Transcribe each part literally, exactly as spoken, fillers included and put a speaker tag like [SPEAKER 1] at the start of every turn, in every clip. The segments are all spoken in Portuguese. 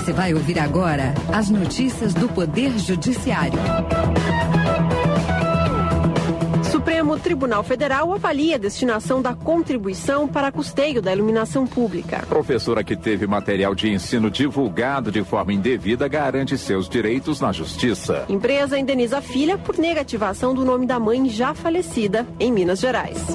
[SPEAKER 1] Você vai ouvir agora as notícias do Poder Judiciário.
[SPEAKER 2] Supremo Tribunal Federal avalia a destinação da contribuição para custeio da iluminação pública.
[SPEAKER 3] Professora que teve material de ensino divulgado de forma indevida garante seus direitos na justiça.
[SPEAKER 2] Empresa indeniza a filha por negativação do nome da mãe já falecida em Minas Gerais.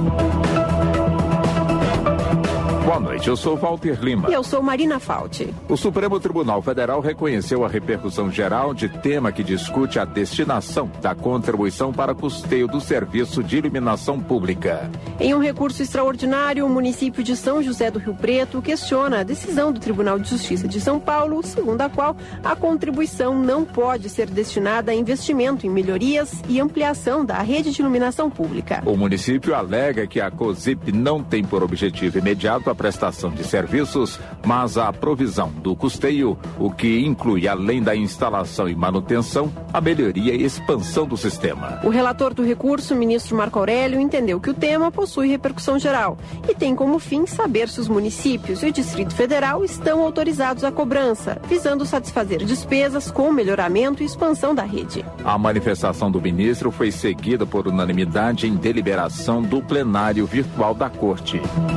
[SPEAKER 3] Boa noite, eu sou Walter Lima.
[SPEAKER 2] E eu sou Marina Fauci.
[SPEAKER 3] O Supremo Tribunal Federal reconheceu a repercussão geral de tema que discute a destinação da contribuição para custeio do serviço de iluminação pública.
[SPEAKER 2] Em um recurso extraordinário, o município de São José do Rio Preto questiona a decisão do Tribunal de Justiça de São Paulo, segundo a qual a contribuição não pode ser destinada a investimento em melhorias e ampliação da rede de iluminação pública.
[SPEAKER 3] O município alega que a COSIP não tem por objetivo imediato a prestação de serviços, mas a provisão do custeio, o que inclui, além da instalação e manutenção, a melhoria e expansão do sistema.
[SPEAKER 2] O relator do recurso, ministro Marco Aurélio, entendeu que o tema possui repercussão geral e tem como fim saber se os municípios e o Distrito Federal estão autorizados à cobrança, visando satisfazer despesas com melhoramento e expansão da rede.
[SPEAKER 3] A manifestação do ministro foi seguida por unanimidade em deliberação do plenário virtual da Corte.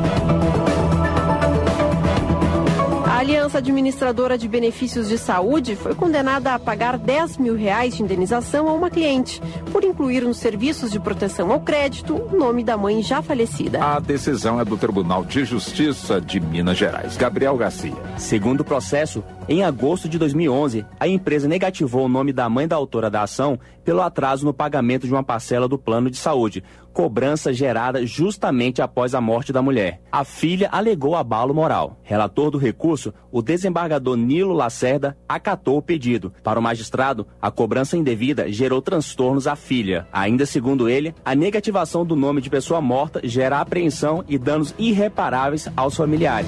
[SPEAKER 2] A Aliança Administradora de Benefícios de Saúde foi condenada a pagar dez mil reais de indenização a uma cliente por incluir nos serviços de proteção ao crédito o nome da mãe já falecida.
[SPEAKER 3] A decisão é do Tribunal de Justiça de Minas Gerais. Gabriel Garcia.
[SPEAKER 4] Segundo o processo, em agosto de dois mil e onze, a empresa negativou o nome da mãe da autora da ação pelo atraso no pagamento de uma parcela do plano de saúde, cobrança gerada justamente após a morte da mulher. A filha alegou abalo moral. Relator do recurso, o desembargador Nilo Lacerda acatou o pedido. Para o magistrado, a cobrança indevida gerou transtornos à filha. Ainda segundo ele, a negativação do nome de pessoa morta gera apreensão e danos irreparáveis aos familiares.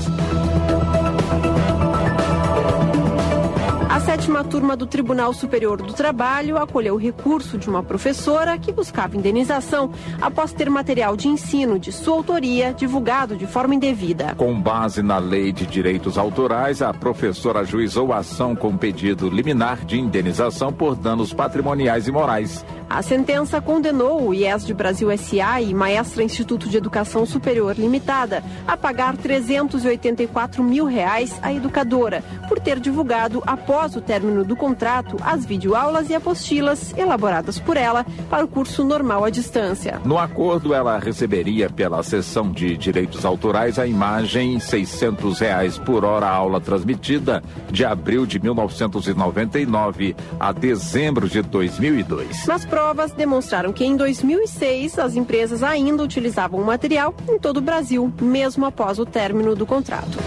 [SPEAKER 2] A sétima turma do Tribunal Superior do Trabalho acolheu o recurso de uma professora que buscava indenização após ter material de ensino de sua autoria divulgado de forma indevida.
[SPEAKER 3] Com base na Lei de Direitos Autorais, a professora ajuizou a ação com pedido liminar de indenização por danos patrimoniais e morais.
[SPEAKER 2] A sentença condenou o I E S de Brasil S A e Maestra Instituto de Educação Superior Limitada a pagar trezentos e oitenta e quatro mil reais à educadora por ter divulgado, após o término do contrato, as videoaulas e apostilas elaboradas por ela para o curso normal à distância.
[SPEAKER 3] No acordo, ela receberia pela cessão de direitos autorais a imagem seiscentos reais por hora aula transmitida de abril de mil novecentos e noventa e nove a dezembro de dois mil e dois.
[SPEAKER 2] Mas provas demonstraram que em dois mil e seis as empresas ainda utilizavam o material em todo o Brasil, mesmo após o término do contrato.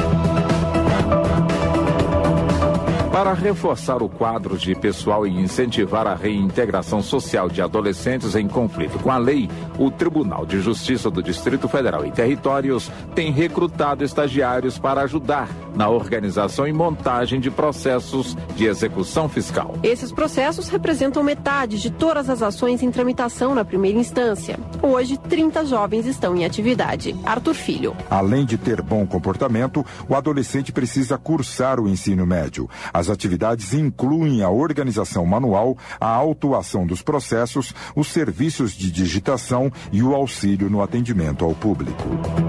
[SPEAKER 3] Para reforçar o quadro de pessoal e incentivar a reintegração social de adolescentes em conflito com a lei, o Tribunal de Justiça do Distrito Federal e Territórios tem recrutado estagiários para ajudar na organização e montagem de processos de execução fiscal.
[SPEAKER 2] Esses processos representam metade de todas as ações em tramitação na primeira instância. Hoje, trinta jovens estão em atividade. Arthur Filho.
[SPEAKER 5] Além de ter bom comportamento, o adolescente precisa cursar o ensino médio. As atividades incluem a organização manual, a autuação dos processos, os serviços de digitação e o auxílio no atendimento ao público.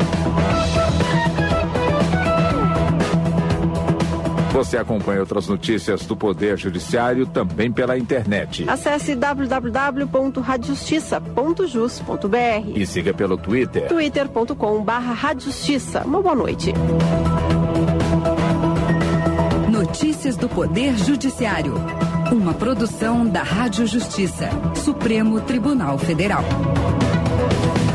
[SPEAKER 3] Você acompanha outras notícias do Poder Judiciário também pela internet.
[SPEAKER 2] Acesse w w w ponto radiojustiça ponto jus ponto b r
[SPEAKER 3] e siga pelo Twitter.
[SPEAKER 2] twitter ponto com barra radiojustiça. Uma boa noite.
[SPEAKER 1] Notícias do Poder Judiciário. Uma produção da Rádio Justiça, Supremo Tribunal Federal.